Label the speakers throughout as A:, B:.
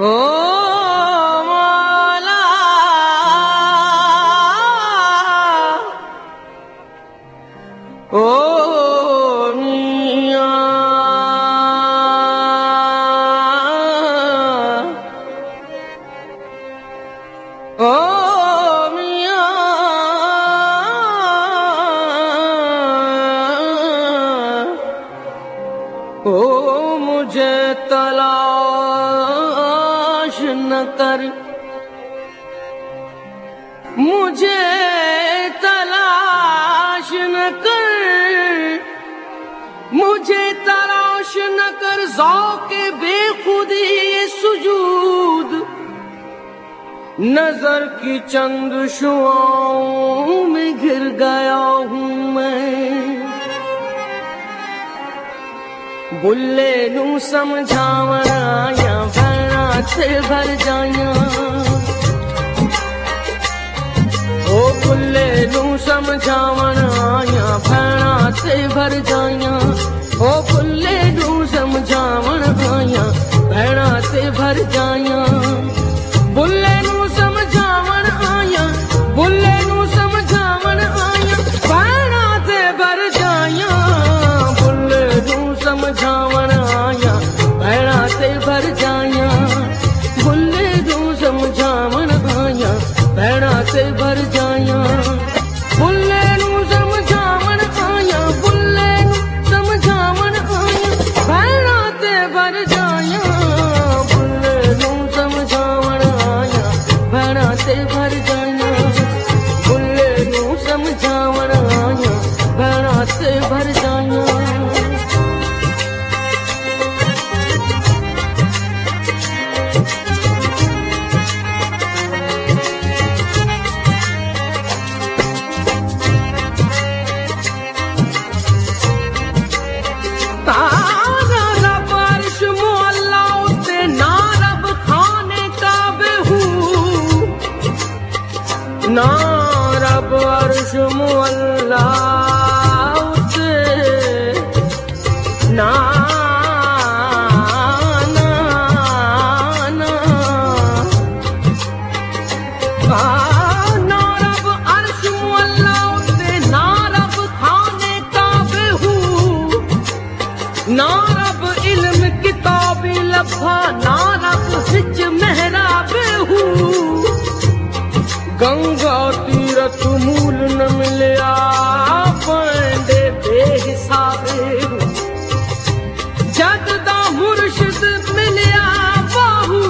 A: ओ मौला ओ मियां ओ मियां ओ मुझे तलाश न कर, मुझे तलाश न कर, मुझे तलाश न कर, ज़ौक़े बेखुदी ये सुजूद, नजर की चंद शुआओं में घिर गया हूँ मैं। बुल्ले नू समझावण आया भैणा ते भर जाया, ओ बुल्ले नू समझावण आया भैणा ते भर जाया, ओ बुल्ले नू समझावण आया भैणा ते भर जाया। बुल्ले नू समझावण आया, बुल्ले नू समझावण आया भैणा ते भर जाया, बुल्ले नू समझावण आया भैणा ते भर जाया, बुल्ले नू समझावण आया भैणा ते भर जाया। बुल्ले नू समझावण आया, बुल्ले नू समझावण आया भैणा ते भर जाया, बुल्ले नू समझावण आया भैणा ते भर जाया, बुल्ले नू समझावण आया भैणा ते भर जाया। ना रब अर्श मुअल्ला उते, ना ना ना ना रब अर्श मुअल्ला उते, ना रब खाने काबे हूँ, ना रब इल्म किताबी लफा, ना रब हिज महराबे हूँ। गंगा तीरथ मूल न मिलया पांडे बेहिसाबे, जग दा मुर्शिद मिलया बाहू,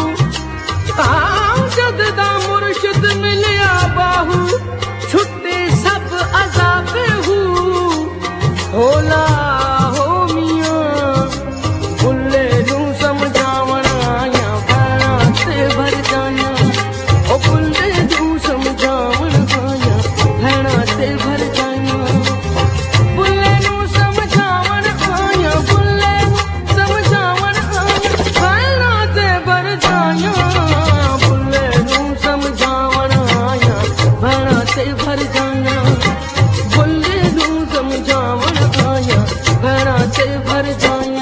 A: जग दा मुर्शिद मिलया बाहू, छुट्टे सब अजाबे हूँ। होला हो मियां बुल्ले नू समझावण आया भैणा ते भर जाया, ओ बुल्ले नू समझावण आया भैणा ते भर जाया, बुल्ले नू समझावण आया, बुल्ले नू समझावण आया भैणा ते भर जाया, बुल्ले नू समझावण आया भैणा ते भर जाया, बुल्ले नू समझावण आया भैणा ते भर जाया।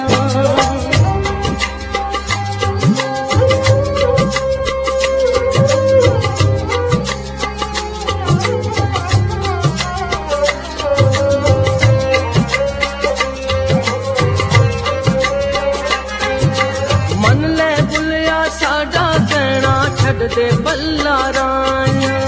A: मन ले बुलिया साडा कहना छड़ दे बल्ला राया,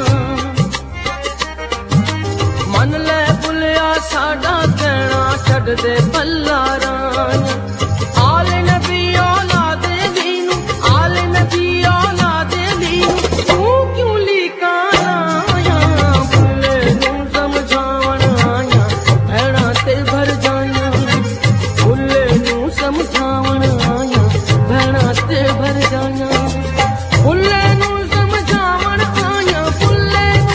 A: मन ले बुलिया साडा कहना छड़ दे बल्ला राया। आले नबी औलादे दीनू, आले नबी औलादे दीनू, तू क्यों लीका लाया, बुल्ले नू समझावण आया भैणा ते भर जाया, बुल्ले नू समझावण आया भैणा ते भर जाया, बुल्ले नू समझावण आया, बुल्ले नू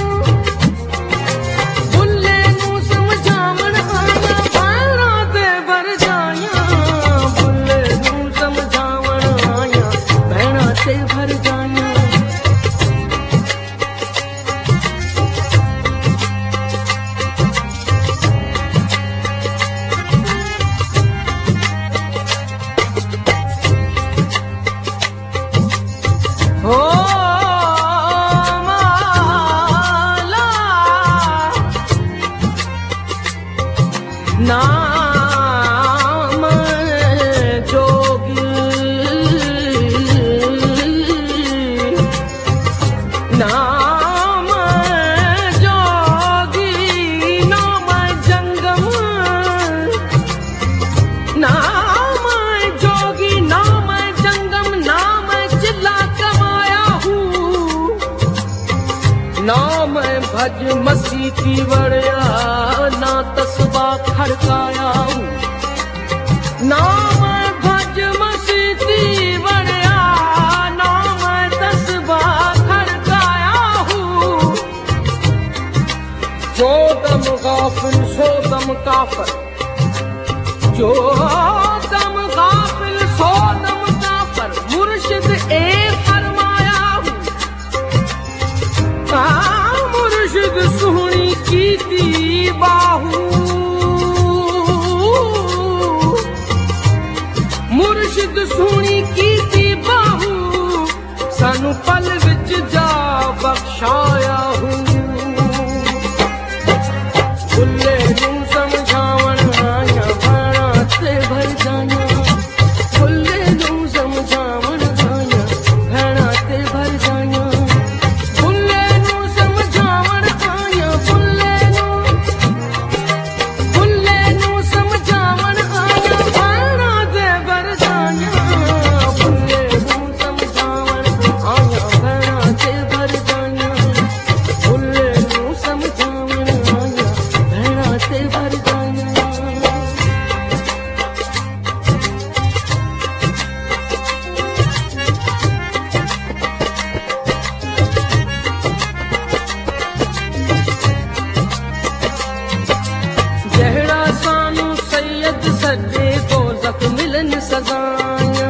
A: समझावण आया भैणा ते भर जाया, बुल्ले नू नाम जोगी नाम जोगी नाम जंगम नाम जोगी नाम जंगम नाम चिल्ला कमाया हूँ नाम भज मसीती वड़या ना तस्बा खड़काया हूँ नाम भज मसीती वड़या नाम तस्बा खड़काया हूँ जो दम गाफिल सो दम काफर जो दम गाफिल सो दम काफर मुर्शिद ए फरमाया हूँ मुर्शिद सुहनी कीती बाहू मुर्शिद सुहनी कीती बाहू सानू पल विच जा बख्शाया हूँ बुल्ले नू समझावन आया भाड़ा ते भर जाया बुल्ले नू समझावन आया भाड़ा ते भर जाया बुल्ले नू समझावन आया बुल्ले नू समझावन आया भाड़ा ते भर जाया बुल्ले नू समझावन आया भाड़ा ते भर जाया बुल्ले नू समझावन आया भाड़ा ते भर जाया जहड़ा सानू सैयद सजे दोज़ख मिलन सजाया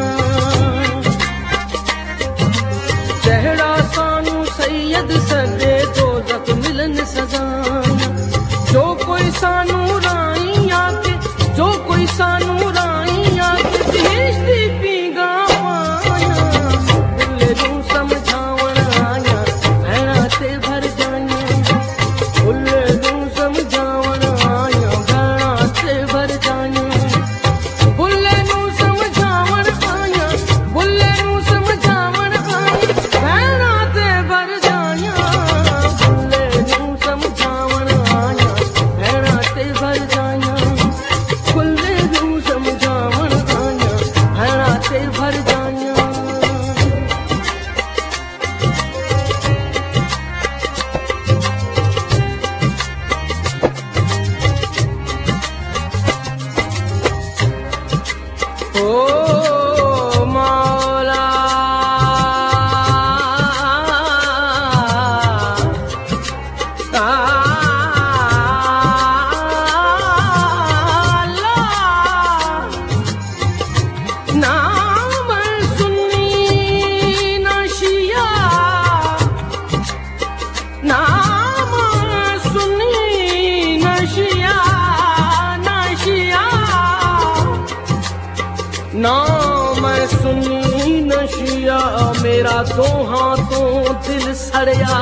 A: जहड़ा सानू सैयद सजे दोज़ख मिलन सजाया जो कोई सानू राई आके जो कोई सानू राई आके बेइज्जती पीगा पाया बुल्ले नू समझावन आया भैणा ते भर जाया बुल्ले नू समझावन आया भैणा ते भर जाया बुल्ले नू समझावन आया बुल्ले नू समझावन आया भैणा ते भर जाया बुल्ले नू समझावन आया भैणा ते भर जाया बुल्ले नू समझावन आया भैणा ते भर जाया ओ मौला नाम सुन्नी नशिया नाम सुन्नी नशिया नशिया नाम सुन्नी नशिया मेरा दो हाथों दिल सड़या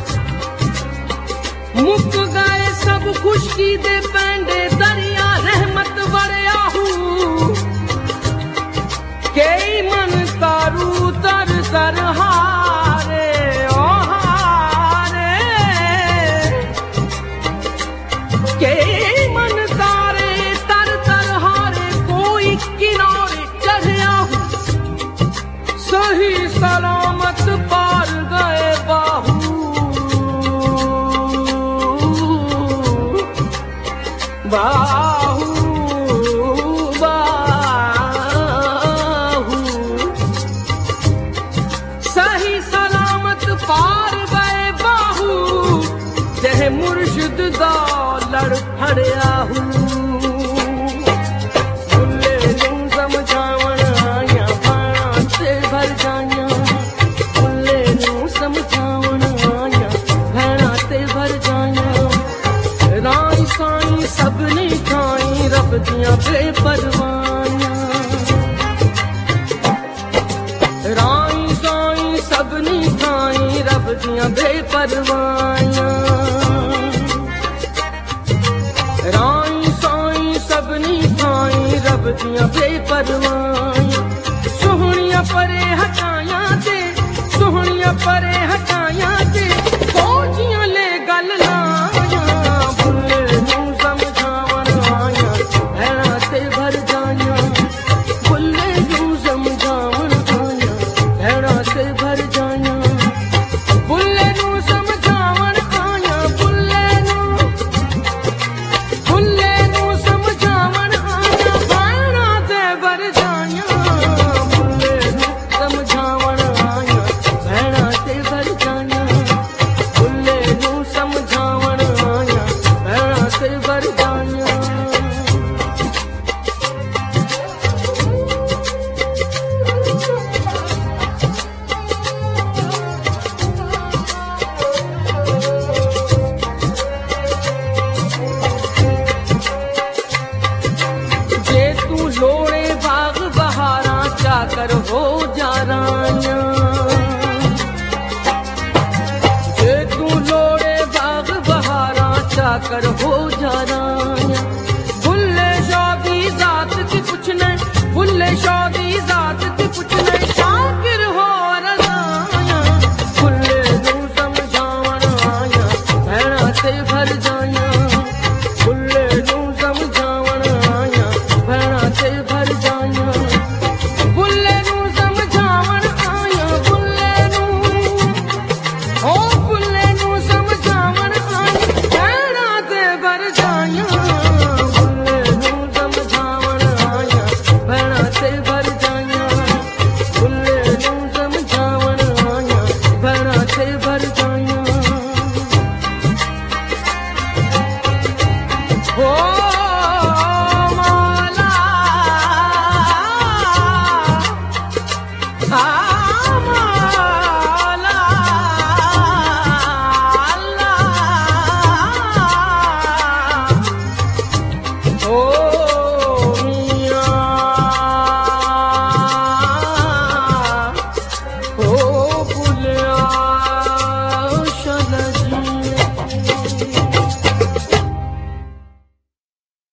A: मुक गए सब खुशकी दे पैंडे दरिया रहमत वड़या हूँ कई मन तारू तर तर हारे ओ हारे कई मन तारे तर तर हारे कोई किनारे चढ़या हूँ सही सलामत पार गए बाहू बाहू बाहू सही सलामत पार गए बाहू जह मुर्शिद दा लड़ फड़या हूँ बुल्ले नू समझावन आया भाड़ा ते भर जाया बुल्ले नू समझावन आया भाड़ा ते भर जाया राई साई सबनी खाई रब दियां बेपरवाइयां राई साई सबनी खाई रब दियां बेपरवाइयां राई साई चाकर हो जा राया। बुल्ले शादी जात की पुछने, बुल्ले शादी जात की पुछने, शाकिर हो रजाया। बुल्ले नू समझावन आया, भैणा ते भर जाया। बुल्ले नू समझावन आया, भैणा ते भर जाया। बुल्ले नू समझावन आया, बुल्ले नू, ओ बुल्ले नू समझावन आया, भैणा ते भर जाया। बुल्ले नू समझावन आया, भैणा ते भर जाया। बुल्ले नू समझावन आया, भैणा ते भर जाया। ओ